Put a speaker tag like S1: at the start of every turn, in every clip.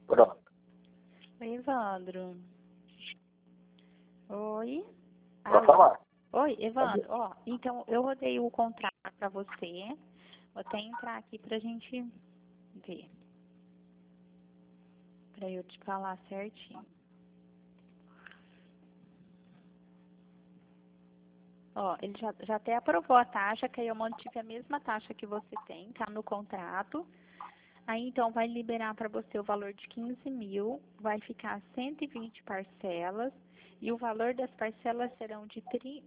S1: Pronto.
S2: Oi, Evandro. Oi?
S1: Pode
S2: Alô?
S1: falar.
S2: Oi, Evandro. Ó, então eu rodei o contrato para você. Vou até entrar aqui pra gente ver. Pra eu te falar certinho. Ó, ele já até aprovou a taxa, que aí eu mantive a mesma taxa que você tem, tá no contrato. Aí então vai liberar para você o valor de 15 mil, vai ficar 120 parcelas e o valor das parcelas serão de R$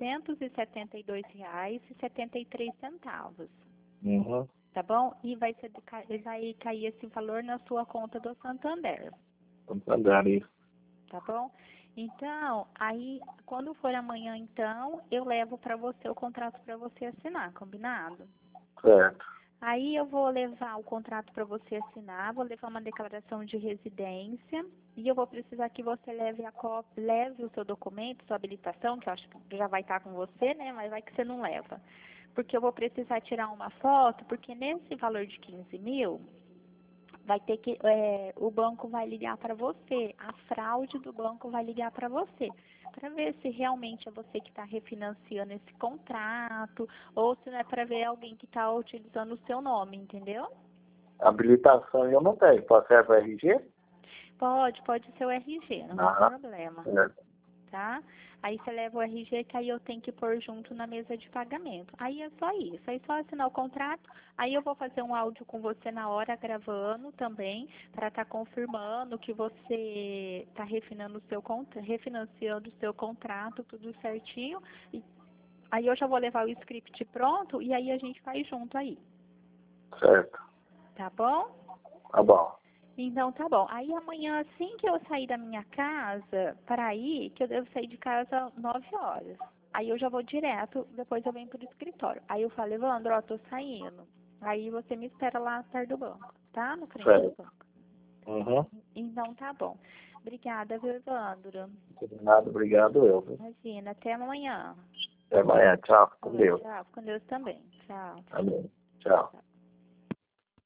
S2: 372,73.
S1: Uhum.
S2: Tá bom? E vai cair esse valor na sua conta do Santander.
S1: Vamos andar isso.
S2: Tá bom? Então, aí, quando for amanhã, então, eu levo para você o contrato para você assinar, combinado?
S1: Certo.
S2: Aí eu vou levar o contrato para você assinar, vou levar uma declaração de residência e eu vou precisar que você leve o seu documento, sua habilitação, que eu acho que já vai estar com você, né? Mas vai que você não leva. Porque eu vou precisar tirar uma foto, porque nesse valor de 15 mil, vai ter que, o banco vai ligar para você, a fraude do banco vai ligar para você, para ver se realmente é você que está refinanciando esse contrato, ou se não é para ver alguém que está utilizando o seu nome, entendeu?
S1: Habilitação eu não tenho. Posso ser o RG?
S2: Pode ser o RG, não tem problema,
S1: Certo.
S2: tá? Aí você leva o RG que aí eu tenho que pôr junto na mesa de pagamento. Aí é só isso, aí é só assinar o contrato, aí eu vou fazer um áudio com você na hora gravando também, para estar confirmando que você está refinanciando o seu contrato, tudo certinho. E aí eu já vou levar o script pronto e aí a gente faz junto aí,
S1: Certo.
S2: tá bom?
S1: Tá bom.
S2: Então tá bom. Aí amanhã, assim que eu sair da minha casa, para ir, que eu devo sair de casa 9 horas. Aí eu já vou direto, depois eu venho pro escritório. Aí eu falo, Evandro, ó, tô saindo. Aí você me espera lá perto do banco, tá? No frente do
S1: Certo.
S2: banco.
S1: Uhum.
S2: Então tá bom. Obrigada, viu, Evandro?
S1: Nada, obrigado eu. Viu?
S2: Imagina, até amanhã.
S1: Até amanhã. Tchau. Com Deus.
S2: Tchau, com Deus também. Tchau.
S1: Amém. Tchau.